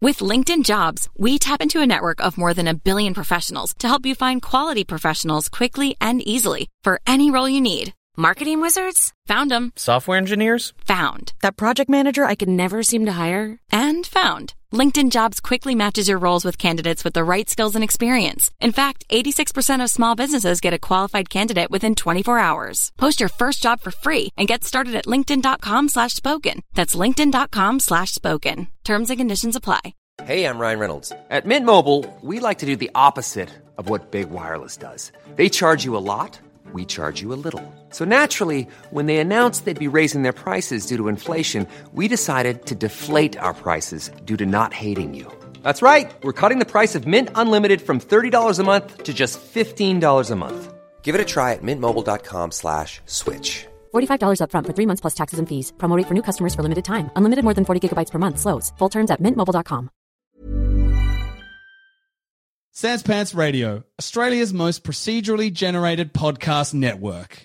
With LinkedIn Jobs, we tap into a network of more than 1 billion professionals to help you find quality professionals quickly and easily for any role you need. Marketing wizards? Found them. Software engineers? Found. That project manager I could never seem to hire? And found. LinkedIn Jobs quickly matches your roles with candidates with the right skills and experience. In fact, 86% of small businesses get a qualified candidate within 24 hours. Post your first job for free and get started at linkedin.com/spoken. That's linkedin.com/spoken. Terms and conditions apply. Hey, I'm Ryan Reynolds. At Mint Mobile, we like to do the opposite of what Big Wireless does. They charge you a lot. We charge you a little. So naturally, when they announced they'd be raising their prices due to inflation, we decided to deflate our prices due to not hating you. That's right. We're cutting the price of Mint Unlimited from $30 a month to just $15 a month. Give it a try at mintmobile.com/switch. $45 up front for 3 months plus taxes and fees. Promo rate for new customers for limited time. Unlimited more than 40 gigabytes per month. Slows full terms at mintmobile.com. Sans Pants Radio, Australia's most procedurally generated podcast network.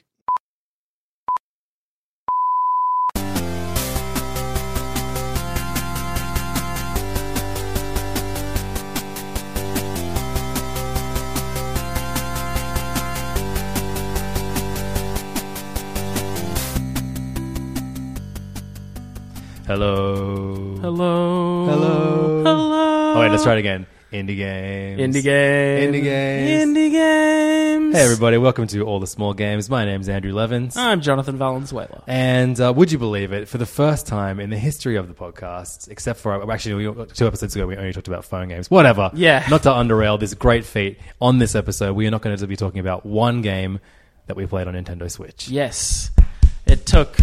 Hello. Hello. Hello. Hello. Oh, wait, let's try it again. Indie games. Indie games. Indie games. Indie games. Hey, everybody. Welcome to All the Small Games. My name's Andrew Levins. I'm Jonathan Valenzuela. And would you believe it, for the first time in the history of the podcast, except for, actually, 2 episodes ago, we only talked about phone games. Whatever. Yeah. Not to underrail this great feat. On this episode, we are not going to be talking about one game that we played on Nintendo Switch. Yes. It took...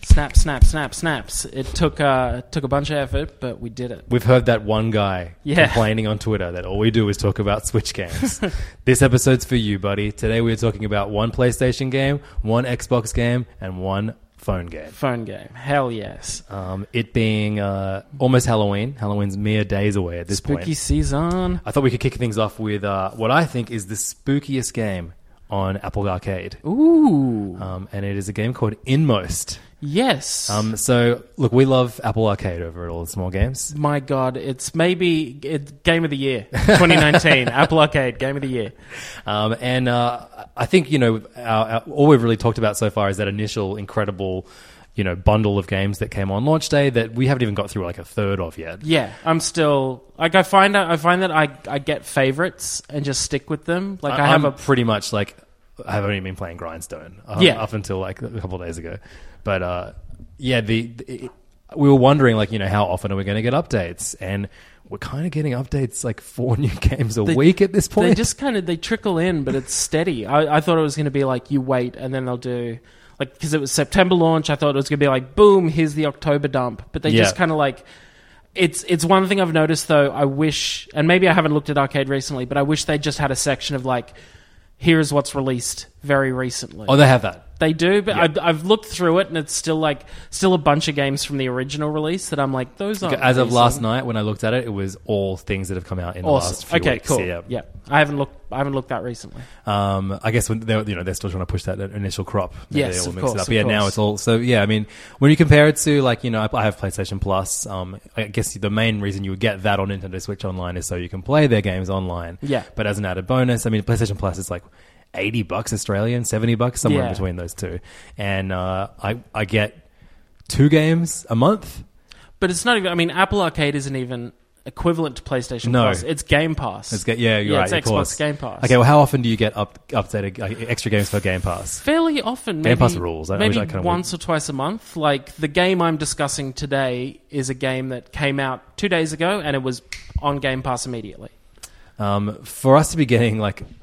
snaps. It took a bunch of effort, but we did it. We've heard that one guy complaining on Twitter that all we do is talk about Switch games. This episode's for you, buddy. Today we're talking about one PlayStation game, one Xbox game, and one phone game. Phone game. Hell yes. It being almost Halloween. Halloween's mere days away at this point. Spooky season. I thought we could kick things off with what I think is the spookiest game on Apple Arcade. Ooh. And it is a game called Inmost. Yes. So, look, we love Apple Arcade over at All the Small Games. My God, it's Game of the Year, 2019. Apple Arcade, Game of the Year. And I think, all we've really talked about so far is that initial incredible, bundle of games that came on launch day that we haven't even got through like a third of yet. Yeah, I'm still... Like, I find that I get favorites and just stick with them. Like, I'm pretty much like... I've only been playing Grindstone up until like a couple of days ago. But we were wondering how often are we going to get updates? And we're kind of getting updates like 4 new games a week at this point. They just they trickle in, but it's steady. I thought it was going to be like you wait and then they'll do... Like, because it was September launch, I thought it was going to be like, boom, here's the October dump. But they just kind of like... It's one thing I've noticed, though. I wish... And maybe I haven't looked at Arcade recently, but I wish they just had a section of like... Here's what's released very recently. Oh, they have that. They do, but I've looked through it, and it's still a bunch of games from the original release that I'm like, those aren't As of last night, when I looked at it, it was all things that have come out in the last few weeks. Okay, cool. Yeah. I haven't looked that recently. I guess when they're still trying to push that initial crop. Yes, of course. But now it's all... So, yeah, I mean, when you compare it to, I have PlayStation Plus. I guess the main reason you would get that on Nintendo Switch Online is so you can play their games online. Yeah. But as an added bonus, I mean, PlayStation Plus is like... $80 Australian, $70, somewhere in between those two. And I get 2 games a month. But it's not even... I mean, Apple Arcade isn't even equivalent to PlayStation Plus. It's Game Pass. You're right, it's Xbox Game Pass. Okay, well, how often do you get updated extra games for Game Pass? Fairly often. Game Pass rules. Maybe once or twice a month. Like, the game I'm discussing today is a game that came out 2 days ago, and it was on Game Pass immediately. For us to be getting,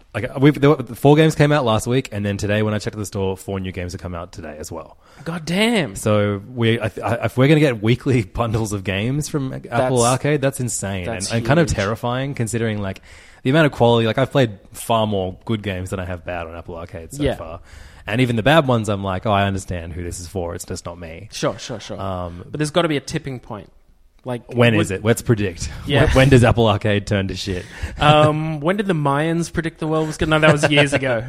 the 4 games came out last week, and then today when I checked the store, 4 new games have come out today as well. God damn! So if we're going to get weekly bundles of games from Apple Arcade, that's insane and kind of terrifying considering the amount of quality. I've played far more good games than I have bad on Apple Arcade so far. And even the bad ones, I'm like, I understand who this is for. It's just not me. Sure. But there's got to be a tipping point. When is it? Let's predict. Yeah. When does Apple Arcade turn to shit? When did the Mayans predict the world was good? No, that was years ago.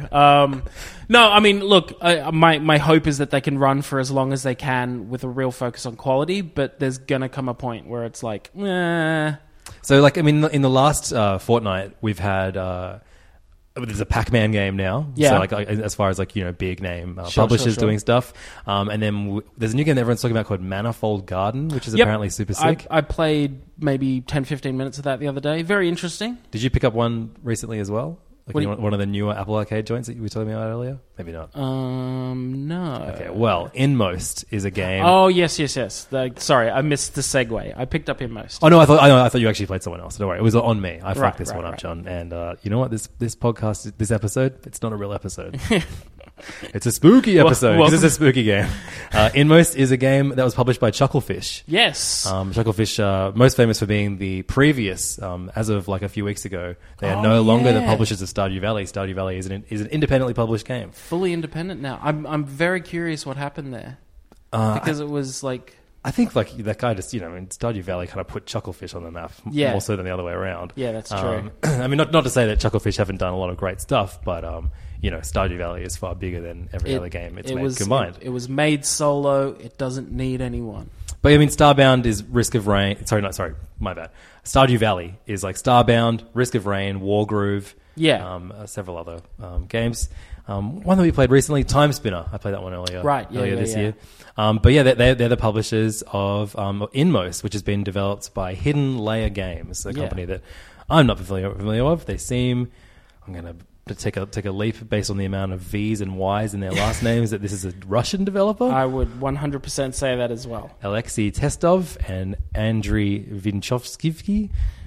No, I mean, look, my hope is that they can run for as long as they can with a real focus on quality, but there's going to come a point where it's like, So, like, I mean, in the last fortnight, we've had there's a Pac-Man game now. Yeah. So, like, as far as, like, you know, big name publishers doing stuff. And then there's a new game that everyone's talking about called Manifold Garden, which is apparently super sick. I played maybe 10, 15 minutes of that the other day. Very interesting. Did you pick up one recently as well? Like one of the newer Apple Arcade joints that you were talking about earlier? Maybe not. No. Okay, well, Inmost is a game. Oh, yes. Sorry, I missed the segue. I picked up Inmost. Oh, no, I thought you actually played someone else. Don't worry. It was on me. I fucked this one up, John. And you know what? This podcast, this episode, it's not a real episode. It's a spooky episode because it's a spooky game. Inmost is a game that was published by Chucklefish. Yes. Chucklefish, most famous for being the previous, as of like a few weeks ago, they are no longer the publishers of Stardew Valley. Stardew Valley is an independently published game. Fully independent now. I'm very curious what happened there. Because it was like... I think like that guy just, Stardew Valley kind of put Chucklefish on the map more so than the other way around. Yeah, that's true. I mean, not to say that Chucklefish haven't done a lot of great stuff, but Stardew Valley is far bigger than every other game it's made combined. It was made solo. It doesn't need anyone. But I mean, Starbound is Risk of Rain. Sorry, my bad. Stardew Valley is like Starbound, Risk of Rain, Wargroove. Yeah. Several other games. One that we played recently, Time Spinner. I played that one earlier. Right. Earlier this year. But yeah, they're the publishers of Inmost, which has been developed by Hidden Layer Games, a company that I'm not familiar with. They seem, I'm going to take a leap based on the amount of V's and Y's in their last names, that this is a Russian developer. I would 100% say that as well. Alexei Testov and Andriy Vinchovsky.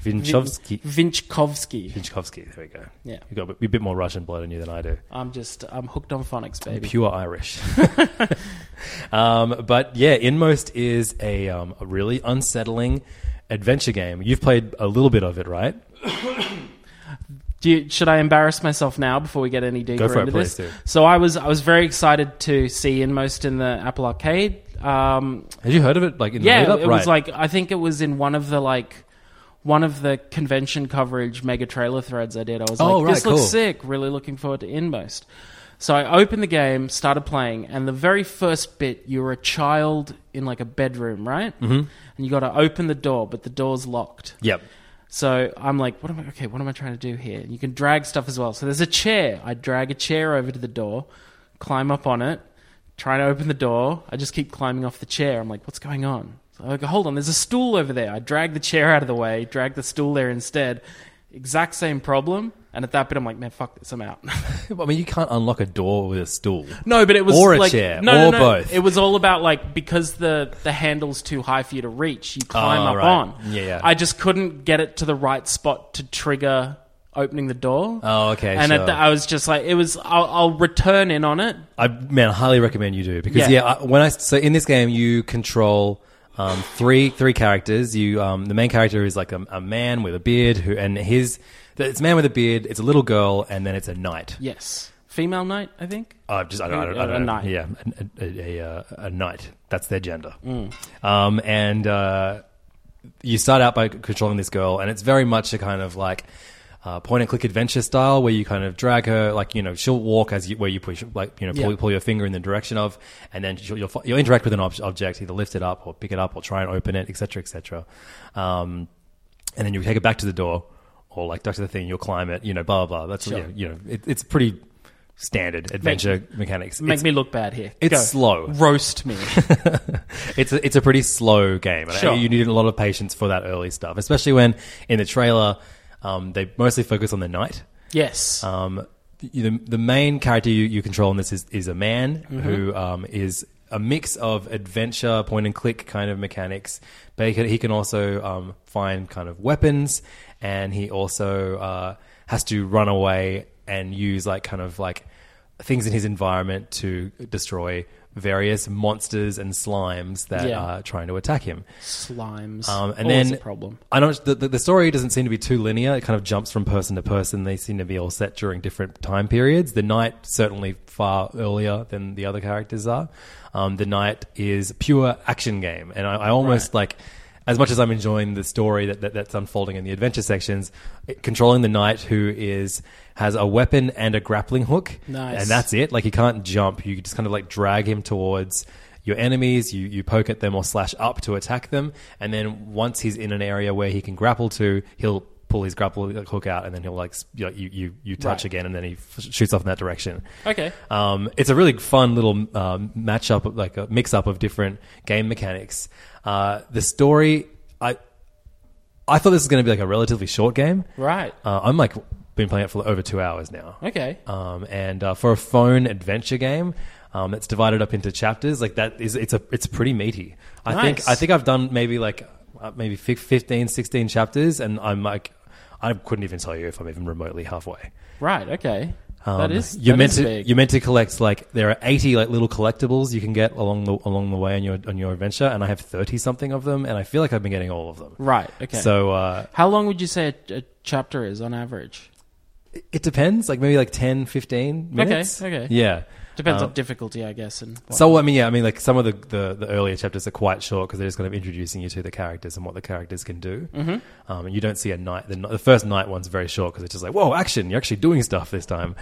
Vinchkovsky. There we go. Yeah. You've got a bit more Russian blood in you than I do. I'm hooked on phonics, baby. Pure Irish. But yeah, Inmost is a really unsettling adventure game. You've played a little bit of it, right? Should I embarrass myself now before we get any deeper into this? Please do. So I was very excited to see Inmost in the Apple Arcade. Had you heard of it? Like in the lead-up? It was like, I think it was in one of the convention coverage mega trailer threads I did. I was this looks sick. Really looking forward to Inmost. So I opened the game, started playing, and the very first bit, you're a child in like a bedroom, right? Mm-hmm. And you got to open the door, but the door's locked. Yep. So I'm like, what am I trying to do here? And you can drag stuff as well. So there's a chair. I drag a chair over to the door, climb up on it, try to open the door. I just keep climbing off the chair. I'm like, what's going on? So I go, hold on, there's a stool over there. I drag the chair out of the way, drag the stool there instead. Exact same problem. And at that bit, I'm like, man, fuck this, I'm out. I mean, you can't unlock a door with a stool. No, but it was or a like, chair, no, both. It was all about like, because the handle's too high for you to reach, you climb up on. Yeah. I just couldn't get it to the right spot to trigger opening the door. Oh, okay. And sure. I was just like, I'll return in on it. I highly recommend you do, because so in this game you control three characters. You the main character is like a man with a beard it's a man with a beard, it's a little girl, and then it's a knight. Yes. Female knight, I think? I don't know. A knight. Yeah, a knight. That's their gender. Mm. You start out by controlling this girl, and it's very much a kind of like point-and-click adventure style, where you kind of drag her, like, she'll walk where you push, like, pull your finger in the direction of, and then you'll interact with an object, either lift it up or pick it up or try and open it, etc., etc. And then you take it back to the door, or like duck to the thing, you'll climb it, blah, blah, blah. That's, sure. It's pretty standard adventure mechanics. Make me look bad here. It's slow. Roast me. It's a pretty slow game. Sure. You need a lot of patience for that early stuff, especially when in the trailer they mostly focus on the knight. Yes. The main character you control in this is a man who is a mix of adventure, point and click kind of mechanics, but he can also find kind of weapons, and he also has to run away and use like kind of like things in his environment to destroy various monsters and slimes that are trying to attack him. Slimes. And then a problem. I know the story doesn't seem to be too linear. It kind of jumps from person to person. They seem to be all set during different time periods. The knight certainly far earlier than the other characters are. The knight is pure action game, and I almost like, as much as I'm enjoying the story that's unfolding in the adventure sections, controlling the knight who has a weapon and a grappling hook. Nice. And that's it. Like, he can't jump. You just kind of like drag him towards, your enemies. You poke at them or slash up to attack them, and then once he's in an area where he can grapple to, he'll pull his grapple hook out, and then he'll like you touch again, and then he shoots off in that direction. Okay. It's a really fun little matchup, like a mix-up of different game mechanics. The story, I thought this was going to be like a relatively short game. Right. I'm like been playing it for over 2 hours now. Okay. And for a phone adventure game, that's divided up into chapters, like that is it's pretty meaty. I think I've done maybe 15, 16 chapters, and I'm like, I couldn't even tell you if I'm even remotely halfway. Right. Okay. That is big. You're meant to collect, like, there are 80 like little collectibles you can get along the way on your adventure, and I have 30 something of them, and I feel like I've been getting all of them. Right. Okay. So how long would you say a chapter is on average? It depends, like maybe like 10, 15 minutes. Okay. Yeah. Depends on difficulty, I guess. And so, I mean, like some of the earlier chapters are quite short because they're just kind of introducing you to the characters and what the characters can do. Mm-hmm. And you don't see a night. The first night one's very short because it's just like, whoa, action! You're actually doing stuff this time.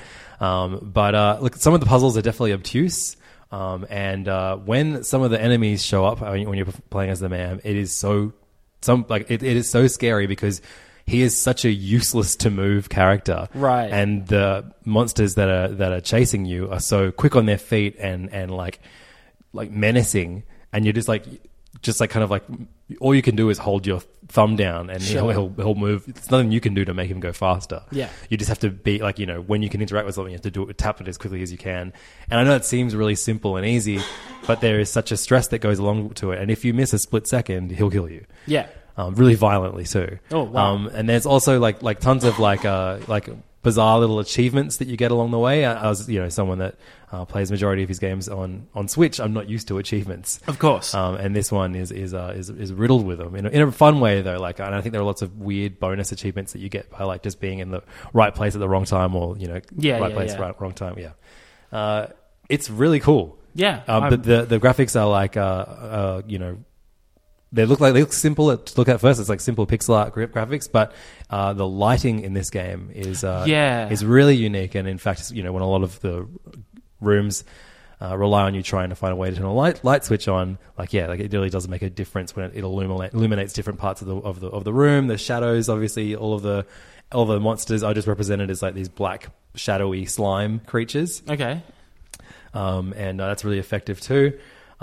But look, some of the puzzles are definitely obtuse. And when some of the enemies show up, when you're playing as the man, it is so it is so scary because he is such a useless to move character, right? And the monsters that are chasing you are so quick on their feet and like menacing, and you're just like kind of like all you can do is hold your thumb down, and he'll move. It's nothing you can do to make him go faster. Yeah, you just have to be like, you know, when you can interact with something, you have to tap it as quickly as you can. And I know it seems really simple and easy, but there is such a stress that goes along to it. And if you miss a split second, he'll kill you. Yeah. Really violently too. Oh wow! And there's also like tons of like bizarre little achievements that you get along the way. I was, you know, someone that plays majority of his games on Switch. I'm not used to achievements, of course. And this one is riddled with them in a fun way though. Like, and I think there are lots of weird bonus achievements that you get by like just being in the right place at the wrong time, or you know, wrong time. Yeah, it's really cool. Yeah, but the graphics are like you know. They look simple to look at first. It's like simple pixel art graphics, but the lighting in this game is really unique. And in fact, you know, when a lot of the rooms rely on you trying to find a way to turn a light switch on, like it really does make a difference when it illuminates different parts of the room. The shadows, obviously, all of the monsters are just represented as like these black shadowy slime creatures. Okay, and that's really effective too.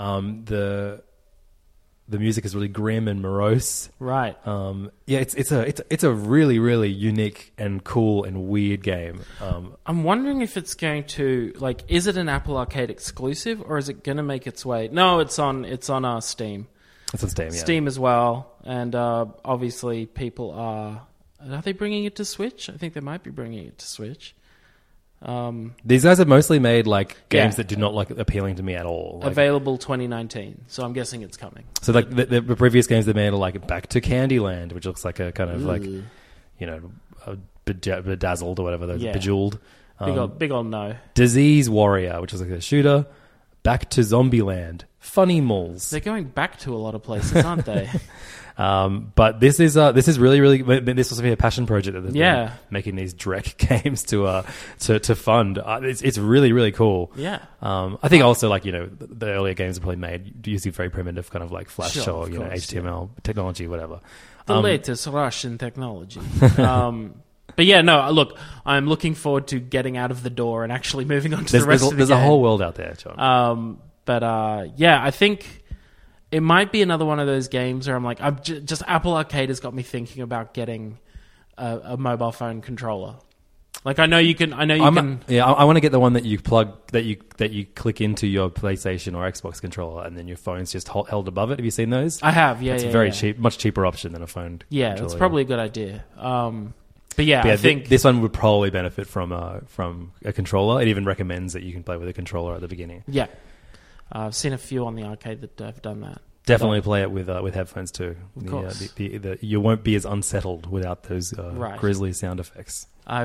The music is really grim and morose. Right. It's a really, really unique and cool and weird game. I'm wondering if it's going to, like, is it an Apple Arcade exclusive, or is it going to make its way? No, it's on Steam. It's on Steam, yeah. Steam as well, and obviously people are they bringing it to Switch? I think they might be bringing it to Switch. These guys have mostly made like games that do not like appealing to me at all. Like, available 2019, so I'm guessing it's coming. So like the previous games they made are like Back to Candyland, which looks like a kind of like, you know, bedazzled or whatever, bejeweled. Big old no. Disease Warrior, which is like a shooter. Back to Zombieland. Funny Malls. They're going back to a lot of places, aren't they? But this is really, really. This was a passion project that they've been making these Drek games to fund. It's really, really cool. Yeah. I think also, like, you know, the earlier games are probably made using very primitive kind of like Flash or you know, HTML technology, whatever. The latest Russian technology. But yeah, no, look, I'm looking forward to getting out of the door and actually moving on to the rest of the game. There's a whole world out there, John. But yeah, I think it might be another one of those games where I'm like, just Apple Arcade has got me thinking about getting a mobile phone controller. Like, I know you can. Yeah, I want to get the one that you plug, that you click into your PlayStation or Xbox controller, and then your phone's just held above it. Have you seen those? I have. Yeah, it's a very cheap, much cheaper option than a phone. Yeah, that's probably a good idea. But yeah, I think this one would probably benefit from a controller. It even recommends that you can play with a controller at the beginning. Yeah, I've seen a few on the arcade that have done that. Definitely play it with headphones too. Of course, you won't be as unsettled without those grisly sound effects. I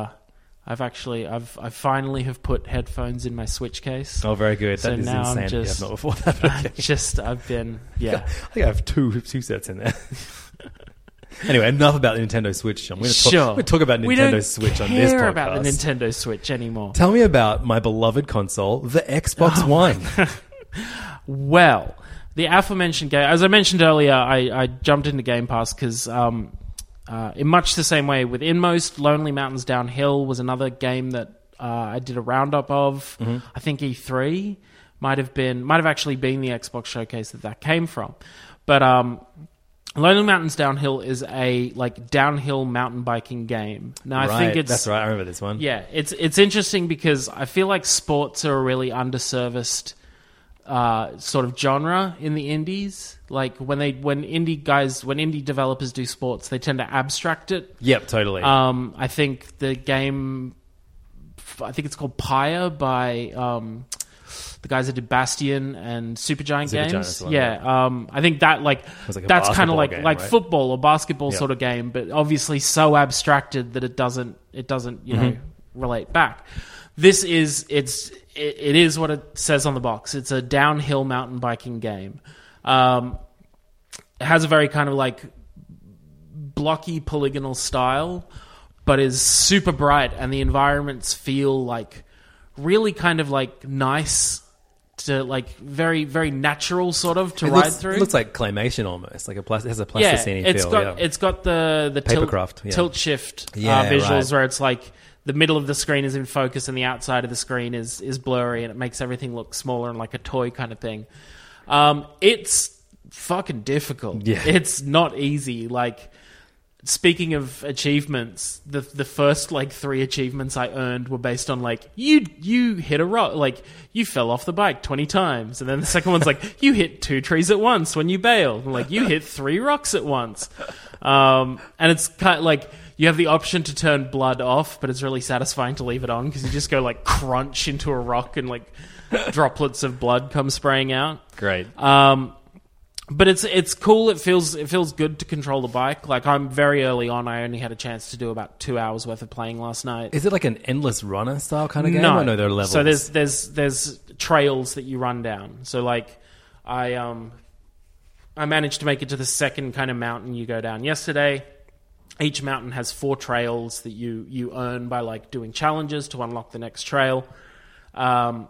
finally have put headphones in my Switch case. Oh, very good. So that is now insanity. I'm just, I've not before that. Okay. I've been, yeah. I think I have two sets in there. Anyway, enough about the Nintendo Switch. I'm going to talk about Nintendo Switch on this podcast. We don't care about the Nintendo Switch anymore. Tell me about my beloved console, the Xbox One. Well, the aforementioned game, as I mentioned earlier, I jumped into Game Pass because in much the same way with Inmost, Lonely Mountains Downhill was another game that I did a roundup of. I think E3 might have actually been the Xbox showcase that came from. But Lonely Mountains Downhill is a downhill mountain biking game. Now I think that's right. I remember this one. Yeah, it's interesting because I feel like sports are a really underserviced sort of genre in the indies. Like when indie developers do sports, they tend to abstract it. Yep, totally. I think the game, I think it's called Pyre by the guys that did Bastion and Supergiant Games. I think that that's kind of like football or basketball sort of game, but obviously so abstracted that it doesn't relate back. This is it is what it says on the box. It's a downhill mountain biking game. It has a very kind of blocky polygonal style, but is super bright, and the environments feel really kind of nice to very, very natural sort of to ride through. It looks like claymation almost. It has a plasticine feel. It's got the tilt shift visuals where it's the middle of the screen is in focus and the outside of the screen is blurry, and it makes everything look smaller and like a toy kind of thing. It's fucking difficult. Yeah. It's not easy. Speaking of achievements, the first 3 achievements I earned were based on you hit a rock, you fell off the bike 20 times, and then the second one's you hit 2 trees at once when you bailed, and you hit 3 rocks at once, and it's kind of you have the option to turn blood off, but it's really satisfying to leave it on because you just go crunch into a rock and droplets of blood come spraying out. Great. But it's cool. It feels good to control the bike. I'm very early on. I only had a chance to do about 2 hours worth of playing last night. Is it an endless runner style kind of game? No, or no, there are levels. So there's trails that you run down. So I managed to make it to the second kind of mountain you go down yesterday. Each mountain has 4 trails that you earn by doing challenges to unlock the next trail. There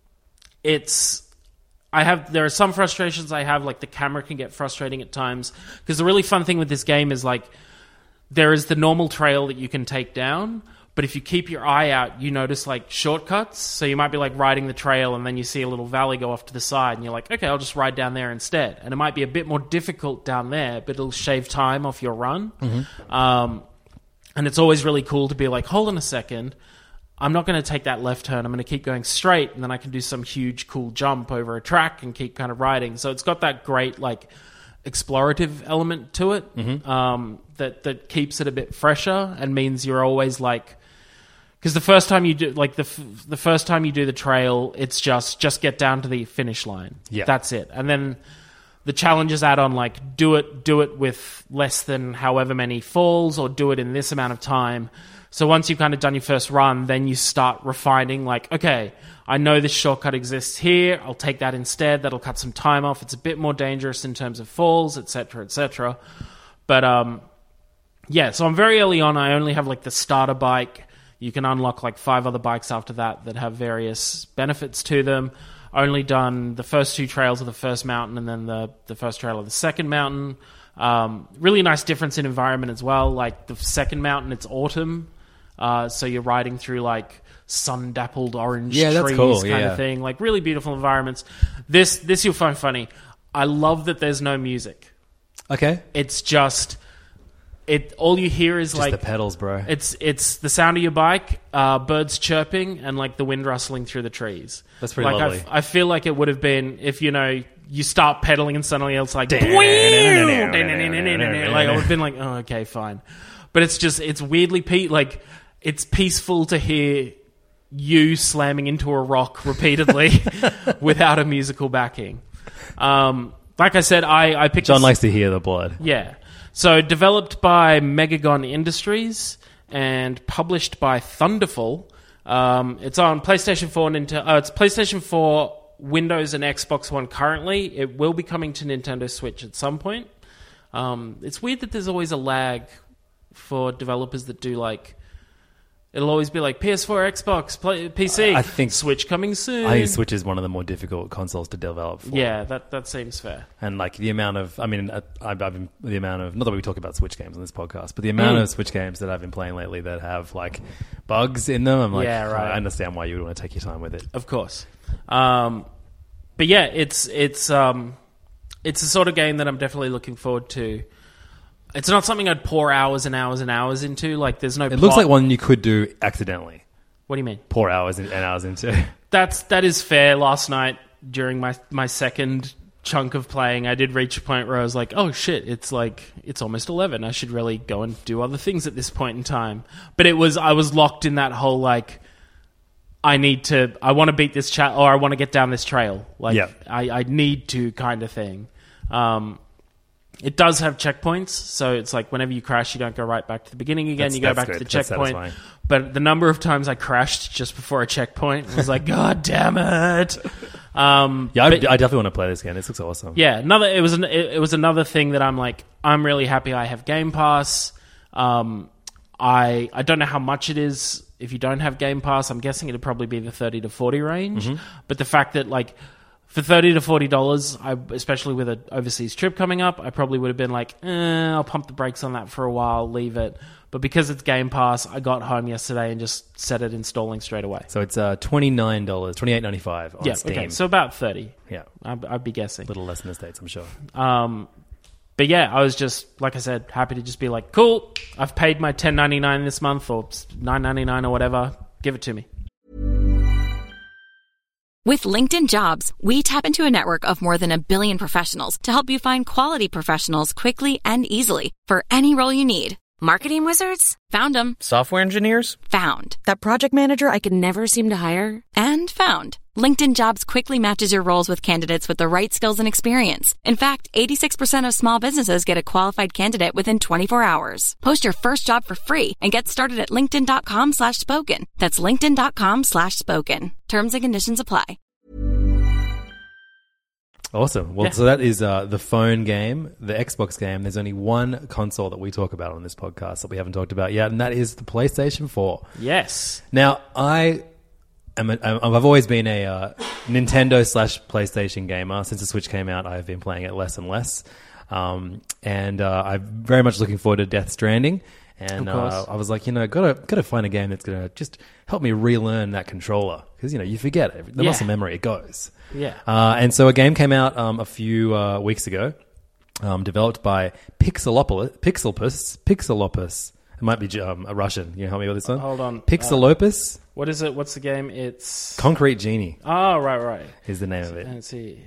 are some frustrations I have, the camera can get frustrating at times, because the really fun thing with this game is there is the normal trail that you can take down, but if you keep your eye out, you notice shortcuts. So you might be riding the trail and then you see a little valley go off to the side and you're okay, I'll just ride down there instead. And it might be a bit more difficult down there, but it'll shave time off your run. Mm-hmm. And it's always really cool to be hold on a second, I'm not going to take that left turn. I'm going to keep going straight, and then I can do some huge, cool jump over a track and keep kind of riding. So it's got that great, explorative element to it, mm-hmm. That keeps it a bit fresher and means you're always because the first time you do the first time you do the trail, it's just get down to the finish line. Yeah, that's it. And then the challenges add on do it with less than however many falls, or do it in this amount of time. So once you've kind of done your first run, then you start refining, okay, I know this shortcut exists here, I'll take that instead, that'll cut some time off, it's a bit more dangerous in terms of falls, etc., etc. But, so I'm very early on, I only have, the starter bike. You can unlock, 5 other bikes after that have various benefits to them. Only done the first 2 trails of the first mountain, and then the first trail of the second mountain. Really nice difference in environment as well. The second mountain, it's autumn. So you're riding through sun-dappled orange trees cool. kind of thing. Really beautiful environments. This you'll find funny. I love that there's no music. Okay. It's just all you hear is just the pedals, bro. It's the sound of your bike, birds chirping, and the wind rustling through the trees. That's pretty lovely. I feel like it would have been if you start pedaling and suddenly it's I would have been oh, okay, fine. But it's weirdly it's peaceful to hear you slamming into a rock repeatedly without a musical backing. Like I said, I picked... John likes to hear the blood. Yeah. So developed by Megagon Industries and published by Thunderful. It's on PlayStation 4 it's PlayStation 4, Windows, and Xbox One currently. It will be coming to Nintendo Switch at some point. It's weird that there's always a lag for developers that do It'll always be like PS4, Xbox, PC. I think Switch coming soon. I think Switch is one of the more difficult consoles to develop for. Yeah, that seems fair. And like the amount of, I've been the amount of, not that we talk about Switch games on this podcast, but the amount of Switch games that I've been playing lately that have like bugs in them, I'm like, yeah, right. I understand why you would want to take your time with it. Of course. But yeah, it's the sort of game that I'm definitely looking forward to. It's not something I'd pour hours and hours and hours into. Like, there's no. It looks like one you could do accidentally. What do you mean? Pour hours and hours into. That is fair. Last night during my second chunk of playing, I did reach a point where I was like, "Oh shit! It's almost 11. I should really go and do other things at this point in time." But I was locked in that whole like, I want to beat this or I want to get down this trail. Like, yeah. I need to kind of thing. It does have checkpoints, so it's like whenever you crash, you don't go right back to the beginning again. You go back to the checkpoint. But the number of times I crashed just before a checkpoint, I was like, God damn it! I definitely want to play this again. This looks awesome. Yeah, it was another thing that I'm like, I'm really happy I have Game Pass. I don't know how much it is if you don't have Game Pass. I'm guessing it'd probably be the $30 to $40 range. Mm-hmm. But the fact that like, for $30 to $40, especially with an overseas trip coming up, I probably would have been like, I'll pump the brakes on that for a while, leave it. But because it's Game Pass, I got home yesterday and just set it installing straight away. So it's $29.98.95 on Steam. Okay, so about $30. Yeah, I'd be guessing. A little less in the States, I'm sure. But yeah, I was just, like I said, happy to just be like, cool, I've paid my $10.99 this month or $9.99 or whatever. Give it to me. With LinkedIn Jobs, we tap into a network of more than 1 billion professionals to help you find quality professionals quickly and easily for any role you need. Marketing wizards? Found them. Software engineers? Found. That project manager I could never seem to hire? And found. LinkedIn Jobs quickly matches your roles with candidates with the right skills and experience. In fact, 86% of small businesses get a qualified candidate within 24 hours. Post your first job for free and get started at linkedin.com/spoken. That's linkedin.com/spoken. Terms and conditions apply. Awesome. Well, so that is the phone game, the Xbox game. There's only one console that we talk about on this podcast that we haven't talked about yet, and that is the PlayStation 4. Yes. Now, I've always been a Nintendo/PlayStation gamer. Since the Switch came out, I've been playing it less and less. And I'm very much looking forward to Death Stranding. And I was like, gotta find a game that's gonna just help me relearn that controller, because you forget it. The muscle memory, it goes. Yeah. And so a game came out a few weeks ago, developed by Pixelopus. It might be a Russian. You help me with this one? Hold on. Pixelopus. What is it? What's the game? It's Concrete Genie. Oh, right. Is the name of it. Let's see.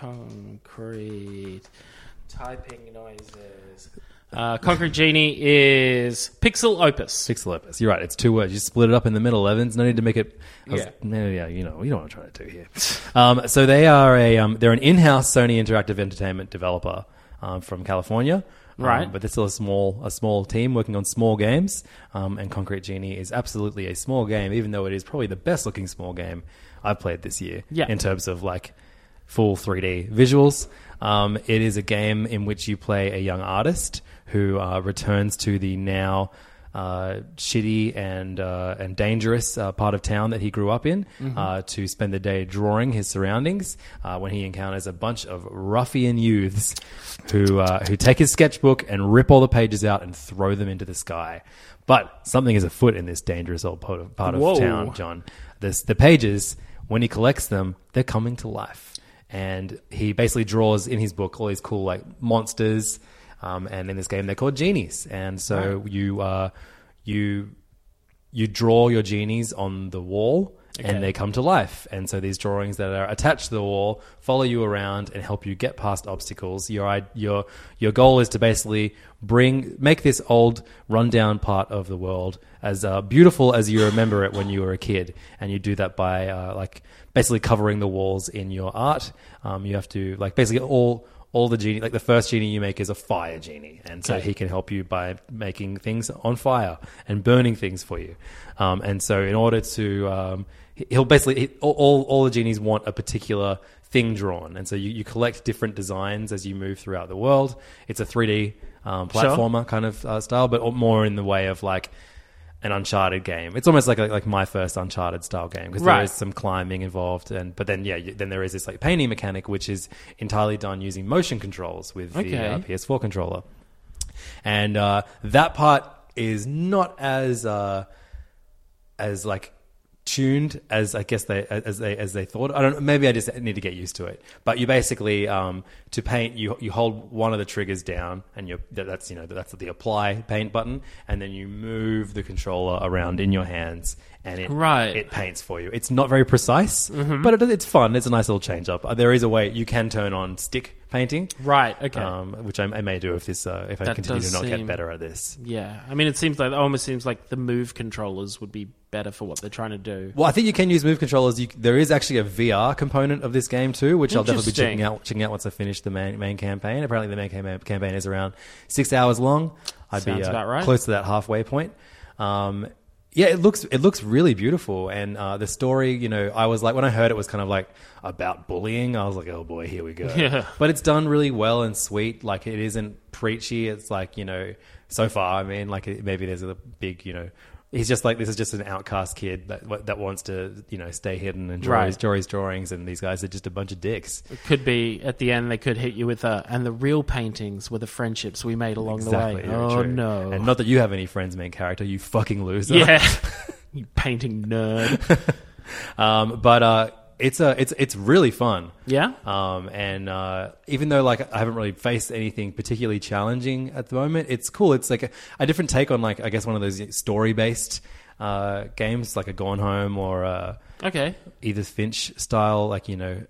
Concrete. Typing noises. Concrete Genie is Pixelopus. Pixelopus. You're right. It's 2 words. You split it up in the middle, Evans. No need to make it. You know what I'm trying to do here. So they are they're an in-house Sony Interactive Entertainment developer from California. Right. But they're still a small team working on small games. And Concrete Genie is absolutely a small game, even though it is probably the best looking small game I've played this year. Yeah. In terms of like full 3D visuals. It is a game in which you play a young artist who returns to the now shitty and dangerous part of town that he grew up in to spend the day drawing his surroundings when he encounters a bunch of ruffian youths who take his sketchbook and rip all the pages out and throw them into the sky. But something is afoot in this dangerous old part of town, John. The pages, when he collects them, they're coming to life. And he basically draws in his book all these cool like monsters, and in this game they're called genies. And so you draw your genies on the wall, and they come to life. And so these drawings that are attached to the wall follow you around and help you get past obstacles. Your goal is to basically make this old rundown part of the world as beautiful as you remember it when you were a kid. And you do that by basically covering the walls in your art. You have to basically all the genie, like the first genie you make is a fire genie. And so he can help you by making things on fire and burning things for you. And so in order to, he'll basically, all the genies want a particular thing drawn. And so you collect different designs as you move throughout the world. It's a 3D platformer kind of style, but more in the way of an Uncharted game. It's almost like my first Uncharted style game because there is some climbing involved, but then there is this like painting mechanic which is entirely done using motion controls with the PS4 controller, and that part is not as like tuned as I guess they thought. I don't. Maybe I just need to get used to it. But you basically to paint, you hold one of the triggers down, and that's the apply paint button, and then you move the controller around in your hands, and it paints for you. It's not very precise, but it's fun. It's a nice little change up. There is a way you can turn on stick painting, right? Okay, which I may do if I continue to not get better at this. Yeah, I mean, it almost seems like the Move controllers would be better for what they're trying to do. Well, I think you can use Move controllers. There is actually a VR component of this game too, which I'll definitely be checking out once I finish the main campaign. Apparently, the main campaign is around 6 hours long. I'd be about right. Close to that halfway point. Yeah, it looks really beautiful, and the story, I was like, when I heard it was kind of like about bullying, I was like, oh boy, here we go. Yeah. But it's done really well and sweet. Like, it isn't preachy. It's like, so far, I mean, like maybe there's a big, he's just like, this is just an outcast kid that wants to, stay hidden and draw his drawings, and these guys are just a bunch of dicks. It could be, at the end, they could hit you with and the real paintings were the friendships we made along the way. Oh, true. No. And not that you have any friends main character, you fucking loser. Yeah. You painting nerd. But it's really fun. Yeah. And even though like I haven't really faced anything particularly challenging at the moment, it's cool. It's like a different take on like I guess one of those story based games like a Gone Home or Edith Finch style, like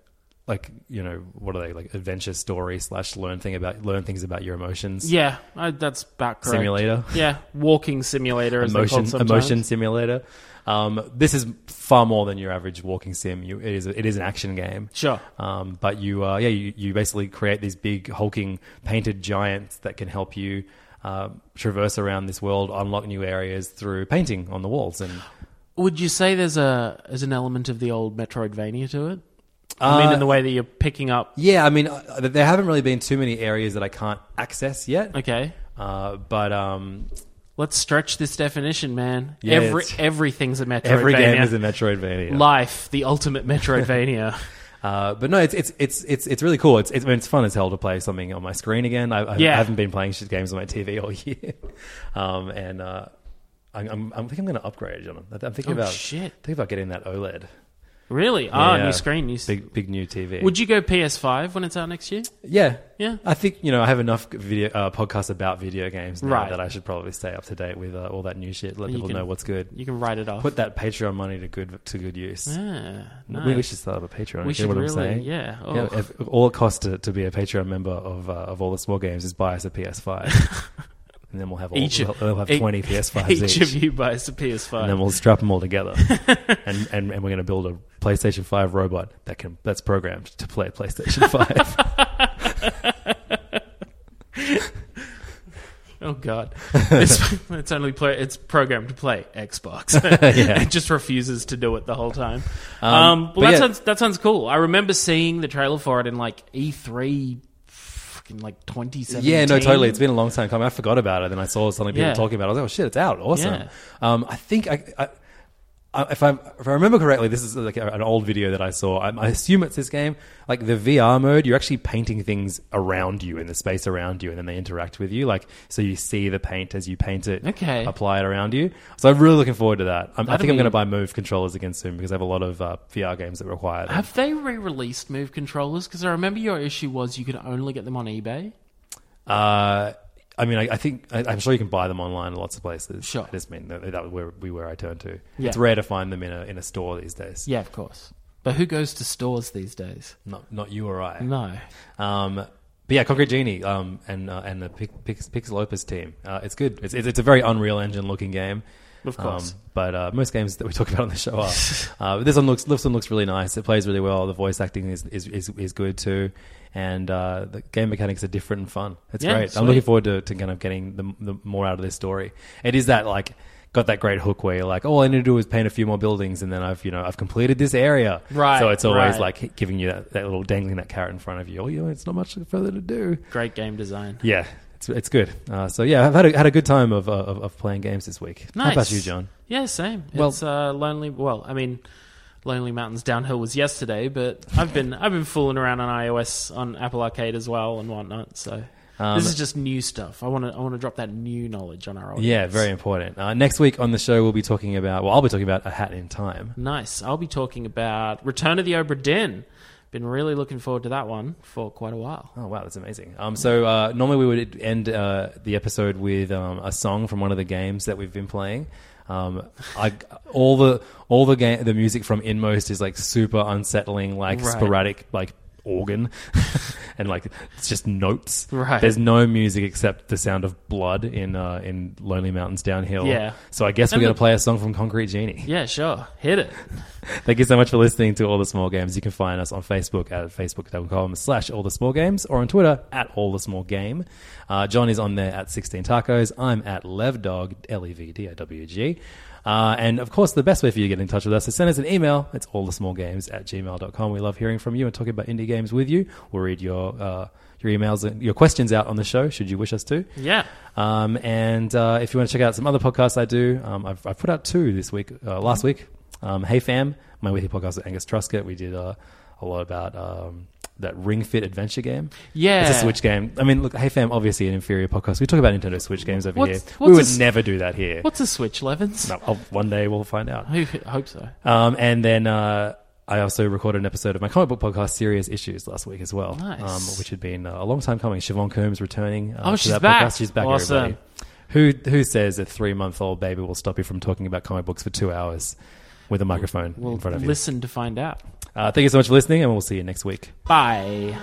what are they, like adventure story / learn things about your emotions. Yeah, that's about correct. Simulator. Yeah, walking simulator. Emotion simulator. This is far more than your average walking sim. It is an action game. Sure. But you basically create these big hulking painted giants that can help you traverse around this world, unlock new areas through painting on the walls. And would you say there's an element of the old Metroidvania to it? I mean, in the way that you're picking up... Yeah, I mean, there haven't really been too many areas that I can't access yet. Okay. But... let's stretch this definition, man. Yeah, everything's a Metroidvania. Every game is a Metroidvania. Life, the ultimate Metroidvania. But no, it's really cool. It's fun as hell to play something on my screen again. I haven't been playing shit games on my TV all year. I think I'm going to upgrade, John. I'm thinking about getting that OLED. Really? Yeah, new screen. Big new TV. Would you go PS5 when it's out next year? Yeah. Yeah. I think, I have enough podcasts about video games now that I should probably stay up to date with all that new shit. Let people know what's good. You can write it off. Put that Patreon money to good use. Yeah. Nice. We should start up a Patreon. We should what really, I'm saying? Yeah. Oh. Yeah, all it costs to be a Patreon member of all the small games is buy us a PS5. And then we'll have 20 PS5s each. Each of you buys a PS5. And then we'll strap them all together. and we're going to build a PlayStation 5 robot that's programmed to play PlayStation 5. Oh God! It's programmed to play Xbox. Yeah. It just refuses to do it the whole time. That sounds cool. I remember seeing the trailer for it in like E3. Like 2017. Yeah, no, totally. It's been a long time coming. I forgot about it, and I saw something people talking about it. I was like, oh shit, it's out. Awesome. Yeah. I think if I remember correctly, this is like an old video that I saw. I assume it's this game. Like the VR mode, you're actually painting things around you in the space around you, and then they interact with you. Like, so you see the paint as you paint it, apply it around you. So I'm really looking forward to that. I think I'm going to buy Move controllers again soon because I have a lot of VR games that require them. Have they re-released Move controllers? Because I remember your issue was you could only get them on eBay. I mean, I think I'm sure you can buy them online in lots of places. Sure. I just mean that would be where I turn to. Yeah. It's rare to find them in a store these days. Yeah, of course. But who goes to stores these days? Not you or I. No. But yeah, Concrete Genie and the Pixel Opus team. It's good. It's a very Unreal Engine looking game. Of course. But most games that we talk about on the show are. This one looks really nice. It plays really well. The voice acting is good too. And the game mechanics are different and fun. It's great. Sweet. I'm looking forward to kind of getting the more out of this story. It is that like got that great hook where you're like, all I need to do is paint a few more buildings, and then I've completed this area. Right. So it's always like giving you that little dangling that carrot in front of you. Oh, it's not much further to do. Great game design. Yeah. it's good. So yeah, I've had a good time of playing games this week. Nice. How about you, John? Yeah, same. Well, it's lonely. Well, I mean, Lonely Mountains Downhill was yesterday, but I've been fooling around on iOS on Apple Arcade as well and whatnot. So this is just new stuff. I want to drop that new knowledge on our audience. Yeah, very important. Next week on the show, we'll be talking about. Well, I'll be talking about A Hat in Time. Nice. I'll be talking about Return of the Obra Dinn. Been really looking forward to that one for quite a while. Oh wow, that's amazing. So normally we would end the episode with a song from one of the games that we've been playing. All the music from Inmost is like super unsettling, like sporadic, like organ, and like it's just notes. Right. There's no music except the sound of blood in Lonely Mountains Downhill. Yeah. So I guess we're gonna play a song from Concrete Genie. Yeah, sure. Hit it. Thank you so much for listening to All the Small Games. You can find us on Facebook at facebook.com/allthesmallgames or on Twitter at allthesmallgame. John is on there at 16 Tacos. I'm at Levdog, LEVDOWG. And of course, the best way for you to get in touch with us is send us an email. It's allthesmallgames@gmail.com. We love hearing from you and talking about indie games with you. We'll read your emails and your questions out on the show, should you wish us to. Yeah. And if you want to check out some other podcasts I do, I've put out 2 this week, last week. Hey Fam, my weekly podcast with Angus Truscott. We did a lot about that Ring Fit adventure game. Yeah. It's a Switch game. I mean, look, Hey Fam, obviously an inferior podcast. We talk about Nintendo Switch games over here. We would never do that here. What's a Switch, Levins? No, one day we'll find out. I hope so. And then I also recorded an episode of my comic book podcast, Serious Issues, last week as well. Nice. Which had been a long time coming. Siobhan Coombs returning to she's that back. podcast. She's back, awesome. Everybody. Who says a 3-month-old baby will stop you from talking about comic books for 2 hours with a microphone in front of you? Listen to find out. Thank you so much for listening, and we'll see you next week. Bye.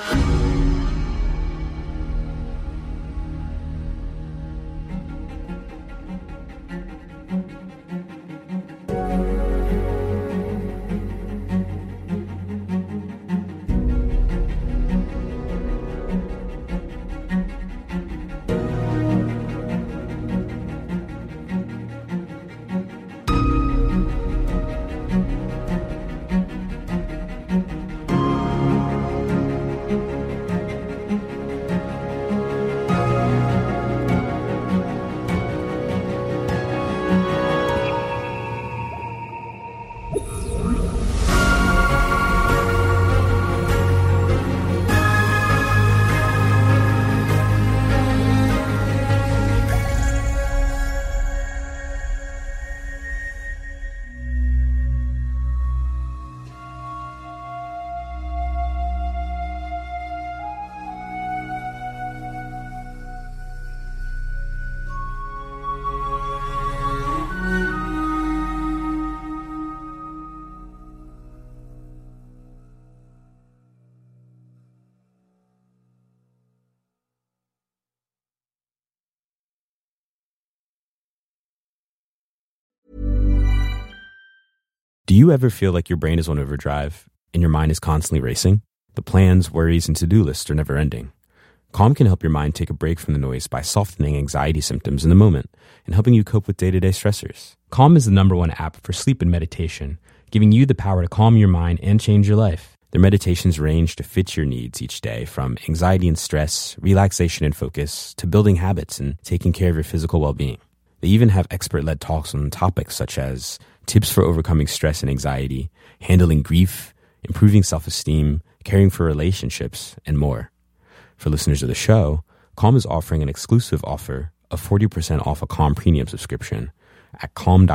Do you ever feel like your brain is on overdrive and your mind is constantly racing? The plans, worries, and to-do lists are never ending. Calm can help your mind take a break from the noise by softening anxiety symptoms in the moment and helping you cope with day-to-day stressors. Calm is the #1 app for sleep and meditation, giving you the power to calm your mind and change your life. Their meditations range to fit your needs each day, from anxiety and stress, relaxation and focus, to building habits and taking care of your physical well-being. They even have expert-led talks on topics such as tips for overcoming stress and anxiety, handling grief, improving self-esteem, caring for relationships, and more. For listeners of the show, Calm is offering an exclusive offer of 40% off a Calm premium subscription at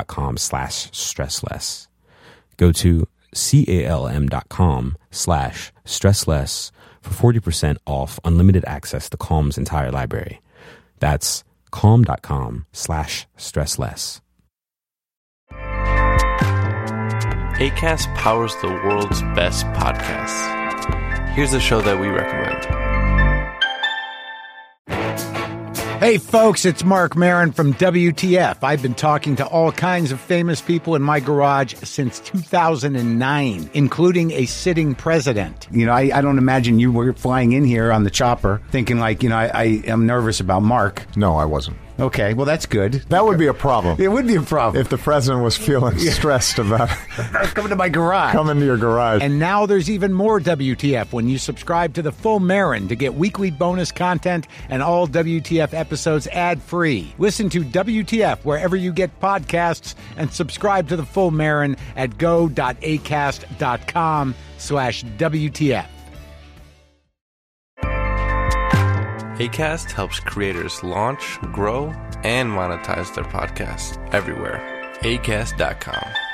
calm.com/stressless. Go to calm.com/stressless for 40% off unlimited access to Calm's entire library. That's calm.com/stressless. Acast powers the world's best podcasts. Here's a show that we recommend. Hey folks, it's Mark Maron from WTF. I've been talking to all kinds of famous people in my garage since 2009, including a sitting president. You know, I don't imagine you were flying in here on the chopper thinking like, you know, I am nervous about Mark. No, I wasn't. Okay, well, that's good. That would be a problem. It would be a problem. If the president was feeling stressed about coming to my garage. Coming to your garage. And now there's even more WTF when you subscribe to the Full Marin to get weekly bonus content and all WTF episodes ad-free. Listen to WTF wherever you get podcasts and subscribe to the Full Marin at go.acast.com/WTF. Acast helps creators launch, grow, and monetize their podcasts everywhere. Acast.com.